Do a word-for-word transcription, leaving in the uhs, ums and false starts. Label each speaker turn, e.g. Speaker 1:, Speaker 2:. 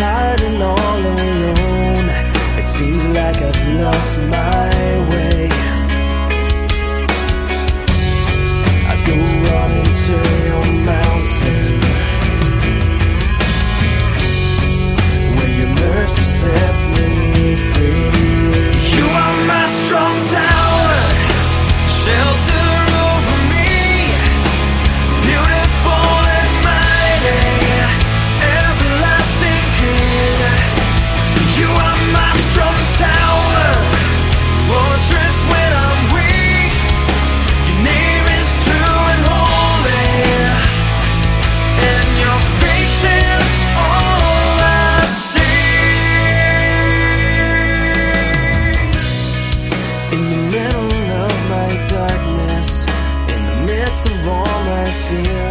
Speaker 1: tired and all alone. It seems like I've lost my way. I go running to your mountain, where your mercy sets me free. You are my strong tower, shelter over me, beautiful and mighty, everlasting King. You are my strong tower, fortress when I'm weak. Your name is true and holy, and your face is all I see. In the middle of my darkness, in the midst of all my fear,